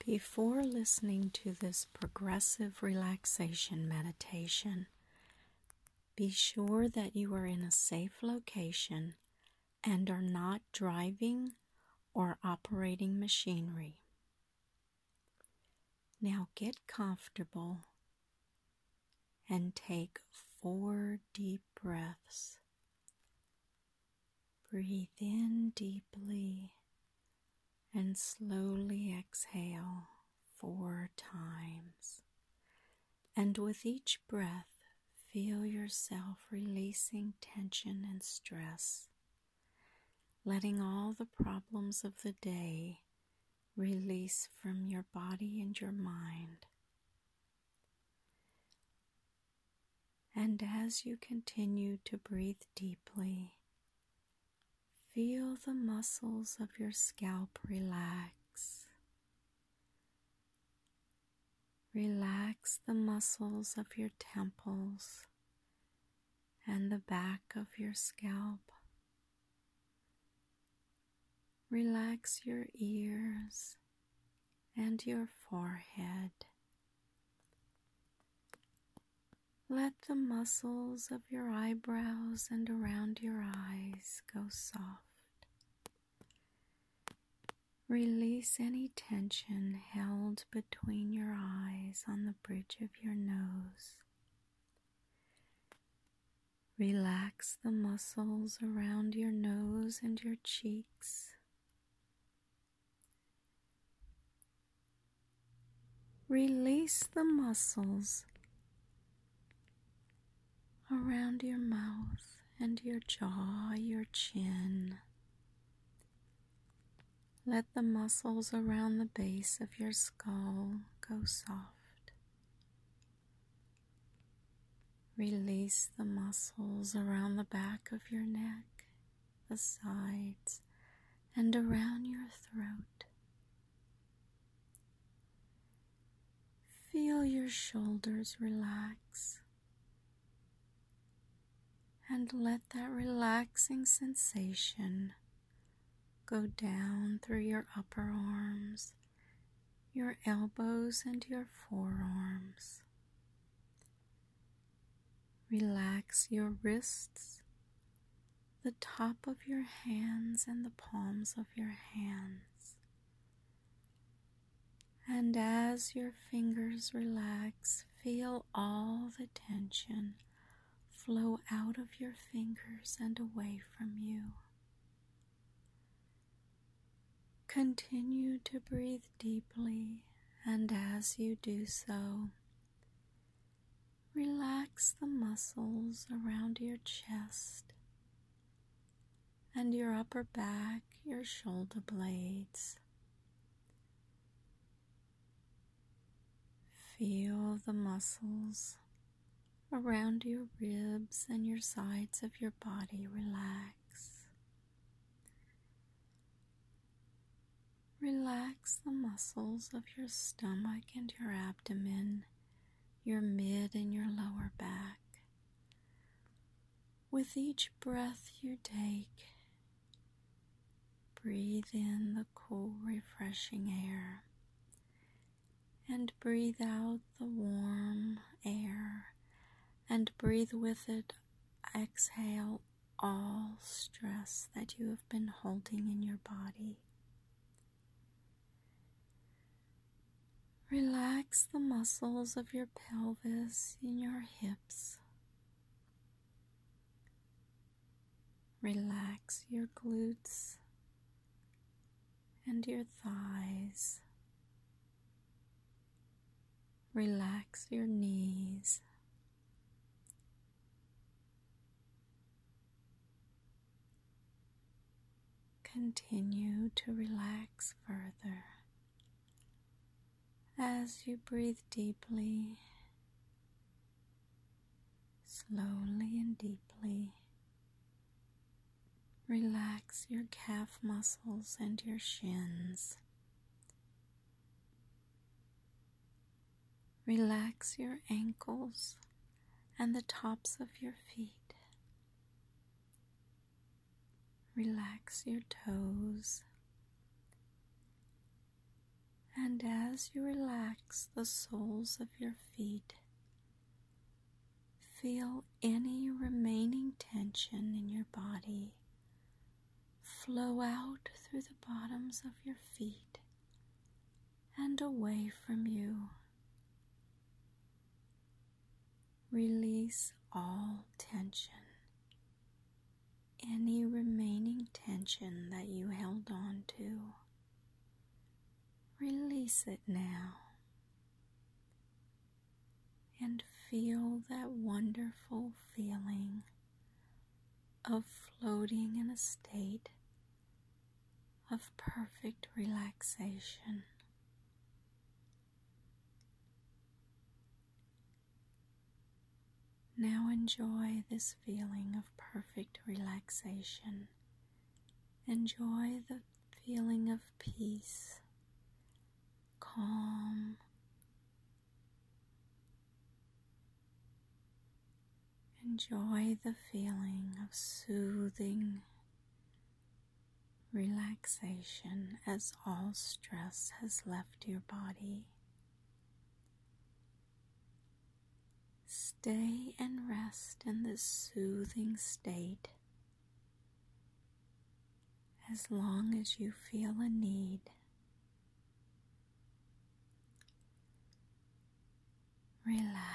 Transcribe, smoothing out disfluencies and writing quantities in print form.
Before listening to this progressive relaxation meditation, be sure that you are in a safe location and are not driving or operating machinery. Now get comfortable and take 4 deep breaths. Breathe in deeply and slowly exhale 4 times. And with each breath, feel yourself releasing tension and stress, letting all the problems of the day release from your body and your mind. And as you continue to breathe deeply, feel the muscles of your scalp relax. Relax the muscles of your temples and the back of your scalp. Relax your ears and your forehead. Let the muscles of your eyebrows and around your eyes go soft. Release any tension held between your eyes on the bridge of your nose. Relax the muscles around your nose and your cheeks. Release the muscles around your mouth and your jaw, your chin. Let the muscles around the base of your skull go soft. Release the muscles around the back of your neck, the sides, and around your throat. Feel your shoulders relax. And let that relaxing sensation go down through your upper arms, your elbows, and your forearms. Relax your wrists, the top of your hands, and the palms of your hands. And as your fingers relax, feel all the tension flow out of your fingers and away from you. Continue to breathe deeply, and as you do so, relax the muscles around your chest and your upper back, your shoulder blades. Feel the muscles around your ribs and your sides of your body relax. Relax the muscles of your stomach and your abdomen, your mid and your lower back. With each breath you take, breathe in the cool, refreshing air, and breathe out the warm air. And breathe with it, exhale all stress that you have been holding in your body. Relax the muscles of your pelvis and your hips. Relax your glutes and your thighs. Relax your knees. Continue to relax further. As you breathe deeply, slowly and deeply, relax your calf muscles and your shins. Relax your ankles and the tops of your feet. Relax your toes. And as you relax the soles of your feet, feel any remaining tension in your body flow out through the bottoms of your feet and away from you. Release all tension. Any remaining tension that you held on to, release it now. And feel that wonderful feeling of floating in a state of perfect relaxation. Now enjoy this feeling of perfect relaxation. Enjoy the feeling of peace, calm, enjoy the feeling of soothing relaxation as all stress has left your body. Stay and rest in this soothing state as long as you feel a need. Relax.